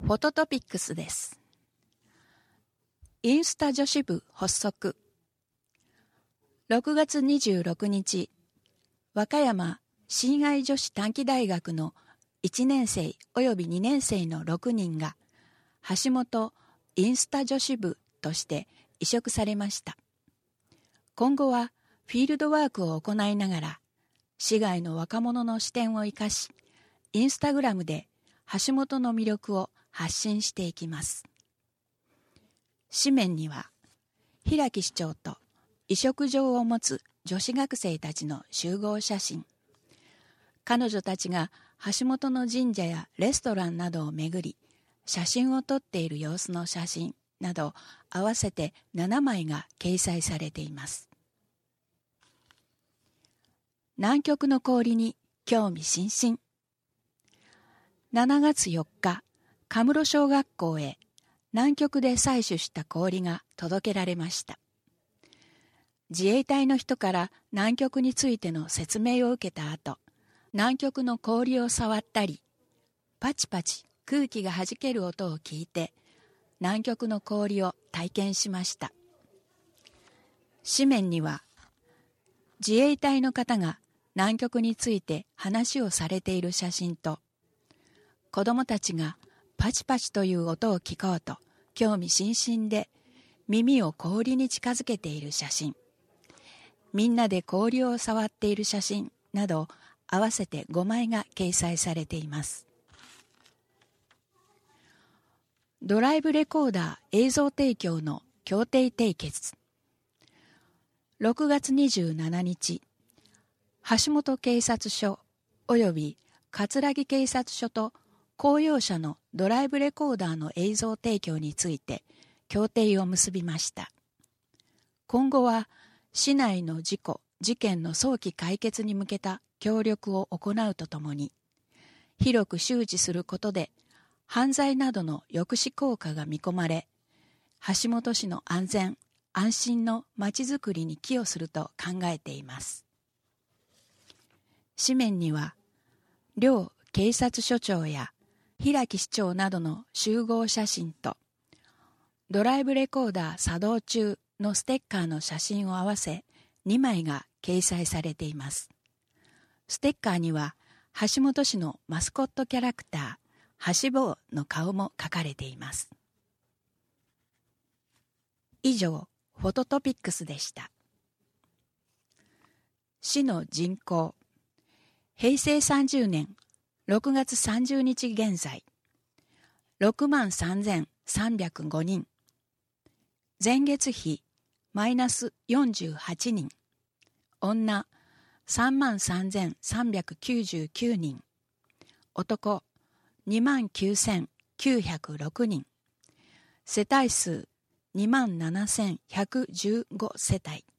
フォトトピックスです。インスタ女子部発足。6月26日、和歌山新愛女子短期大学の1年生および2年生の6人が橋本インスタ女子部として委嘱されました。今後はフィールドワークを行いながら市外の若者の視点を生かし、インスタグラムで橋本の魅力を発信していきます。紙面には平木市長と委嘱状を持つ女子学生たちの集合写真、彼女たちが橋本の神社やレストランなどを巡り写真を撮っている様子の写真など合わせて7枚が掲載されています。南極の氷に興味津々。7月4日、カムロ小学校へ南極で採取した氷が届けられました。自衛隊の人から南極についての説明を受けた後、南極の氷を触ったり、パチパチ空気が弾ける音を聞いて、南極の氷を体験しました。紙面には、自衛隊の方が南極について話をされている写真と、子供たちがパチパチという音を聞こうと興味津々で耳を氷に近づけている写真、みんなで氷を触っている写真など合わせて5枚が掲載されています。ドライブレコーダー映像提供の協定締結。6月27日、橋本警察署及び葛城警察署と公用車のドライブレコーダーの映像提供について協定を結びました。今後は市内の事故・事件の早期解決に向けた協力を行うとともに、広く周知することで犯罪などの抑止効果が見込まれ、橋本市の安全・安心のまちづくりに寄与すると考えています。紙面には、両警察署長や平木市長などの集合写真と、ドライブレコーダー作動中のステッカーの写真を合わせ2枚が掲載されています。ステッカーには橋本市のマスコットキャラクター、橋坊の顔も描かれています。以上、フォトトピックスでした。市の人口、平成30年6月30日現在、63,305 人。前月比、マイナス48人。女、33,399 人。男、29,906 人。世帯数、27,115 世帯。